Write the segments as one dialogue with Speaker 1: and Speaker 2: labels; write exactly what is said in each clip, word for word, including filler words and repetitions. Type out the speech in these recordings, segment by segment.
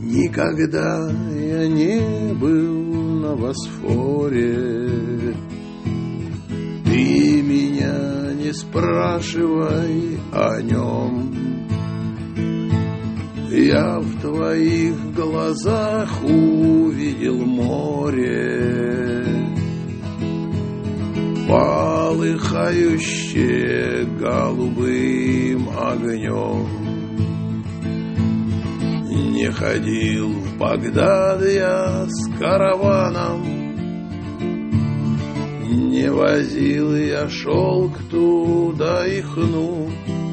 Speaker 1: Никогда я не был на Босфоре. Ты меня не спрашивай о нем. Я в твоих глазах увидел море, полыхающее голубым огнем. Не ходил в Багдад я с караваном, не возил я шелк туда и хну.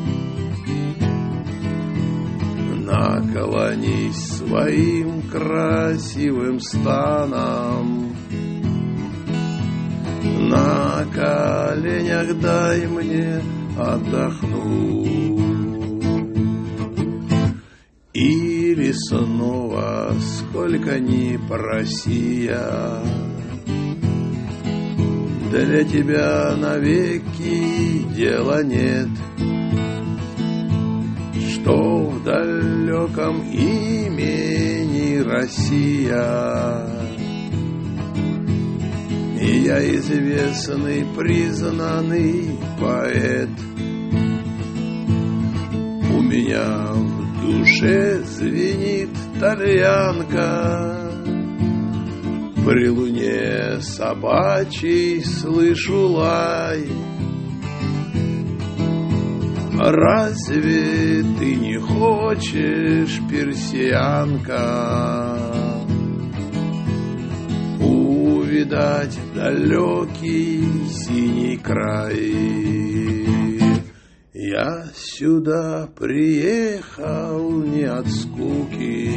Speaker 1: Наклонись своим красивым станом, на коленях дай мне отдохнуть. Или снова, сколько ни проси я, для тебя навеки дела нет. Что в далеком имени Россия, и я известный, признанный поэт. У меня в душе звенит тальянка, при луне собачий слышу лай. Разве ты не хочешь, персианка, увидать далекий синий край? Я сюда приехал не от скуки,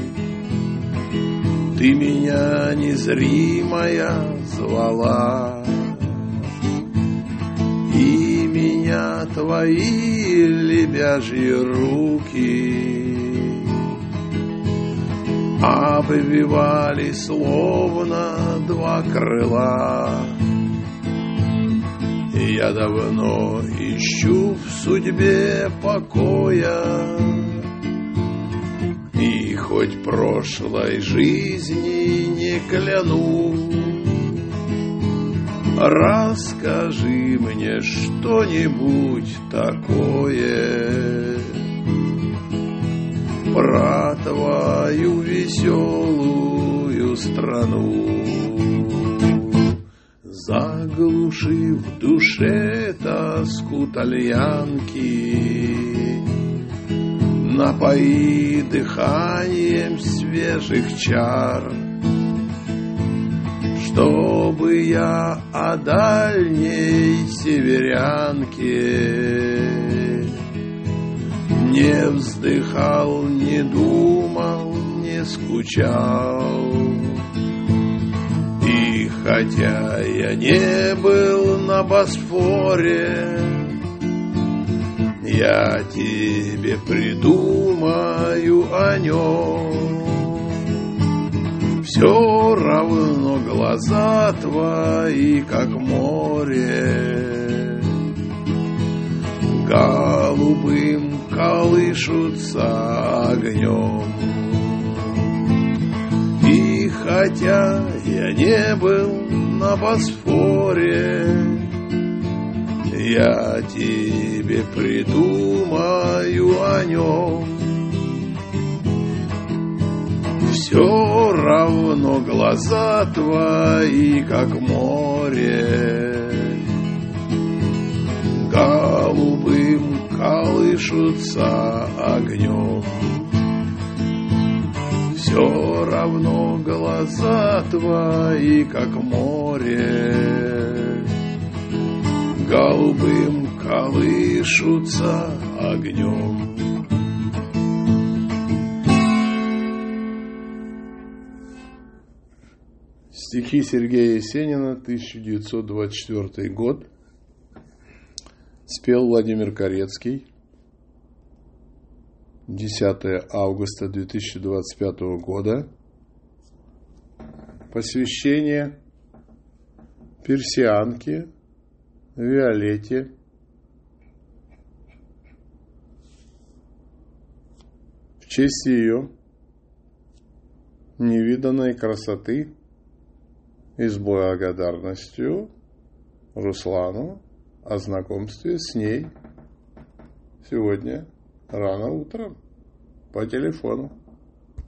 Speaker 1: ты меня незримая звала, и меня твои лебяжьи руки обвивали словно два крыла. Я давно ищу в судьбе покоя, и хоть прошлой жизни не кляну, расскажи мне что-нибудь такое про твою веселую страну. Заглуши в душе тоску тальянки, напои дыханием свежих чар, чтобы я о дальней северянке не вздыхал, не думал, не скучал. И хотя я не был на Босфоре, я тебе придумаю о нем. Все равно глаза твои, как море, голубым колышутся огнем. И хотя я не был на Босфоре, я тебе придумаю о нем. Все равно глаза твои, как море, голубым колышутся огнем. Все равно глаза твои, как море, голубым колышутся огнем. Стихи Сергея Есенина, тысяча девятьсот двадцать четвёртый год. Спел Владимир Корецкий. десятое августа две тысячи двадцать пятого года. Посвящение персианке Виолетте. В честь ее невиданной красоты и с благодарностью Руслану о знакомстве с ней сегодня рано утром по телефону.